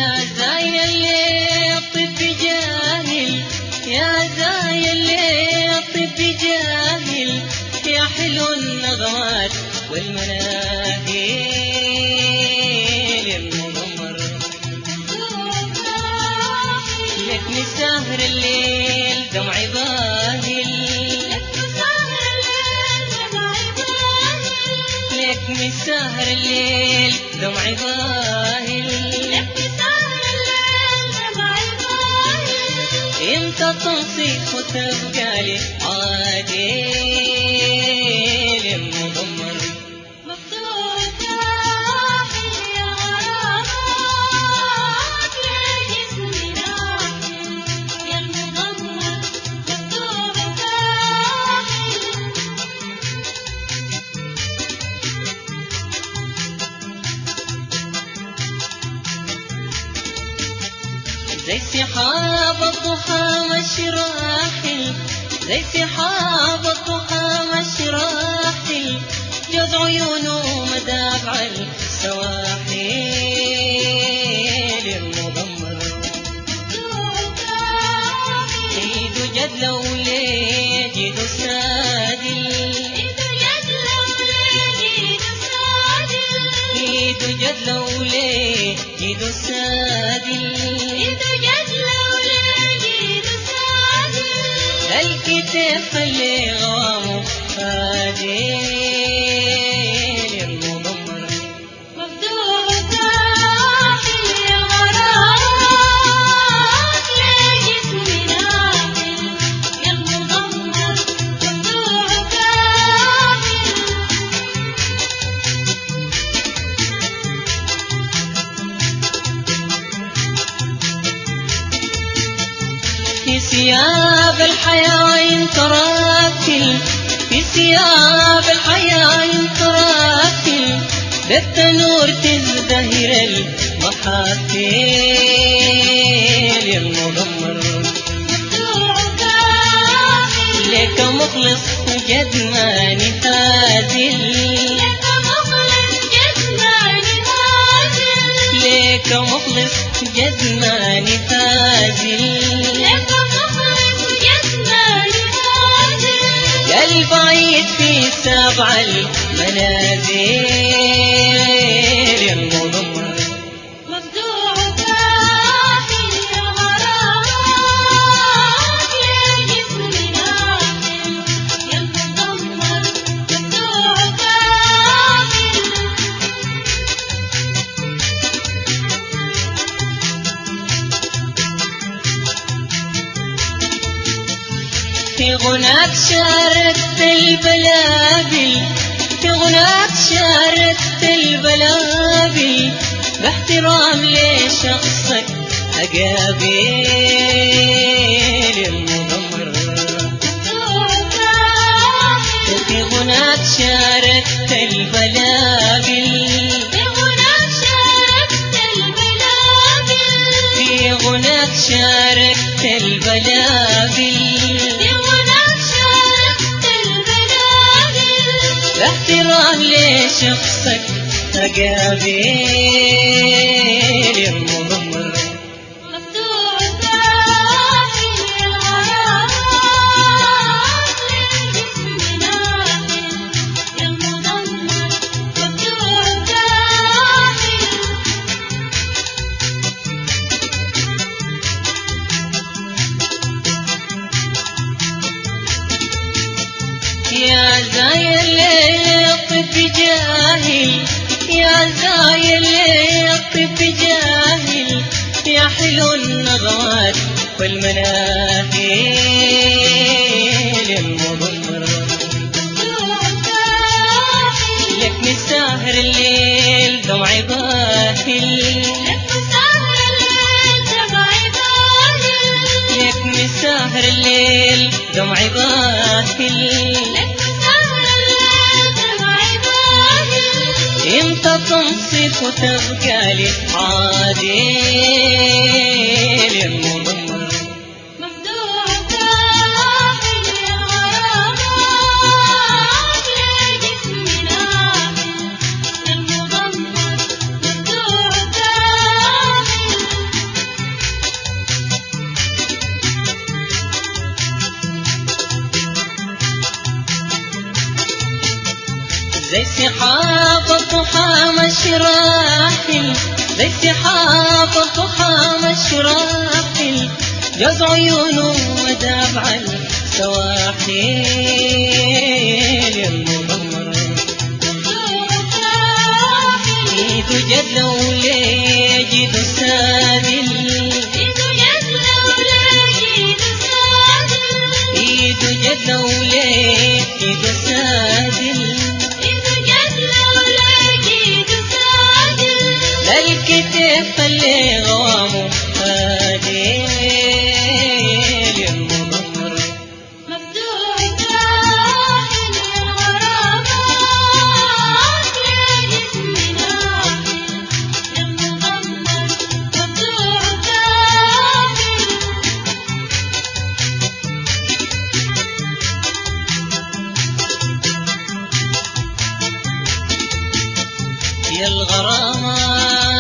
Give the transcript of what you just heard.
زايا اللي الطب جاهل، يا زايا اللي الطب جاهل، يا حلو النغمات والمناهيل المضمر. لك مسهر الليل دمعي باهل، لك مسهر الليل دمعي باهل، انت تنصيح وتبقى لي عادل مضمر. مفتوح داخل يا غرامك يا جسمي ناحل يا المضمر. مفتوح داخل زي سحاب الضحى مشراحل، زي سحاب الضحى مشراحل، جد عيونه مدافع السواحل المضمر. ايدو جد لولي جيدو سادل، ايدو جد لولي جيدو سادل، الكتف اللي غوامه هادين المضمر. مفتوح داخل يا غرامك يا جسمي ناحل يا المضمر. مفتوح داخل في ثياب الحياة ينتراكل، في ثياب الحياة ينتراكل، بالتنور تزدهر المحافل المضمر. مفتوح داخل لك مخلص جد ما نتازل، لك مخلص جد ما نهازل، لك مخلص جد ما نتازل، لك مخلص جد ما نهازل. يا البعيد في سبع المنازل المضمر. مفتوح داخل يا غرامك يا جسمي ناحل يا المضمر. مفتوح داخل في غناك شاركت البلابل، في غناك شاركت البلابل، باحترام لشخصك أقابل المضمر. مفتوح داخل في غناك شاركت البلابل، في غناك شاركت البلابل، في غناك شاركت البلابل، في غناك شاركت البلابل. باحترام لشخصك أقابل المضمر. مفتوح داخل يا غرامك يا جسمي ناحل يا المضمر. مفتوح داخل يا زايا اللي الطب جاهل، يا زايا اللي الطب جاهل، يا حلو النغمات والمناهيل المضمر. مفتوح داخل لك مسهر الليل دمعي باهل، لك مسهر الليل دمعي باهل، لك مسهر الليل دمعي باهل، لك مسهر الليل دمعي باهل. انت تنصف وتبقى لي عادل المضمر. مفتوح داخل يا غرامك يا جسمي ناحل يا المضمر. مفتوح داخل زي سحاب الضحى مشراحل، زي سحاب الضحى مشراحل، جوز عيونه وداب على السواحل يا المغمر. ايده جد لولي جيده سادل، ايده جد لولي جيده سادل، للكتف اللي غوامه هادي يا المغمر. يا الغرامة